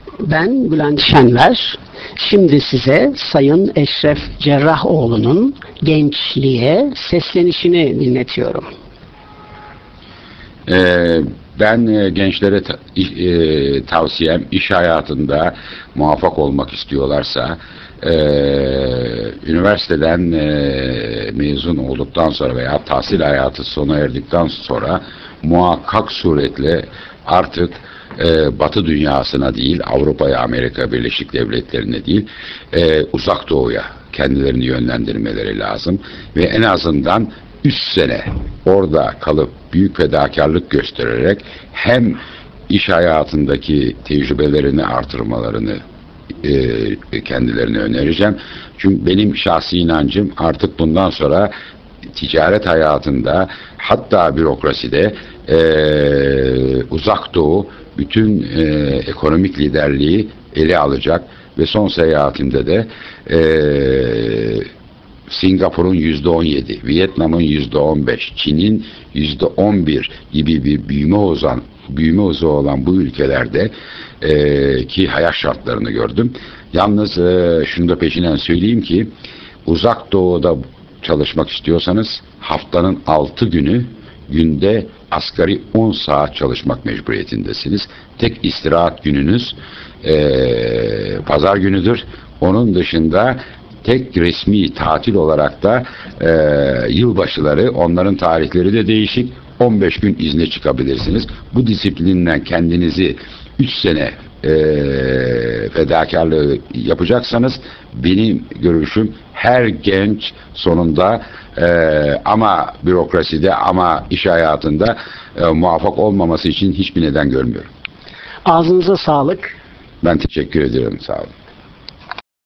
Ben Bülent Şenler. Şimdi size Sayın Eşref Cerrahoğlu'nun gençliğe seslenişini dinletiyorum. Ben gençlere tavsiyem, iş hayatında muvaffak olmak istiyorlarsa üniversiteden mezun olduktan sonra veya tahsil hayatı sona erdikten sonra muhakkak suretle artık Batı dünyasına değil, Avrupa'ya, Amerika Birleşik Devletleri'ne değil, Uzak Doğu'ya kendilerini yönlendirmeleri lazım ve en azından 3 sene orada kalıp büyük fedakarlık göstererek hem iş hayatındaki tecrübelerini artırmalarını kendilerine önereceğim. Çünkü benim şahsi inancım artık bundan sonra ticaret hayatında, hatta bürokraside Uzak Doğu bütün ekonomik liderliği ele alacak ve son seyahatimde de Singapur'un %17, Vietnam'ın %15, Çin'in %11 gibi bir büyüme hızı olan bu ülkelerde ki hayat şartlarını gördüm. Yalnız şunu da peşinen söyleyeyim ki Uzak Doğu'da çalışmak istiyorsanız haftanın 6 günü günde asgari 10 saat çalışmak mecburiyetindesiniz. Tek istirahat gününüz pazar günüdür. Onun dışında tek resmi tatil olarak da yılbaşıları, onların tarihleri de değişik, 15 gün izne çıkabilirsiniz. Bu disiplinden kendinizi 3 sene fedakarlığı yapacaksanız benim görüşüm her genç sonunda ama bürokraside ama iş hayatında muvaffak olmaması için hiçbir neden görmüyorum. Ağzınıza sağlık. Ben teşekkür ediyorum. Sağ olun.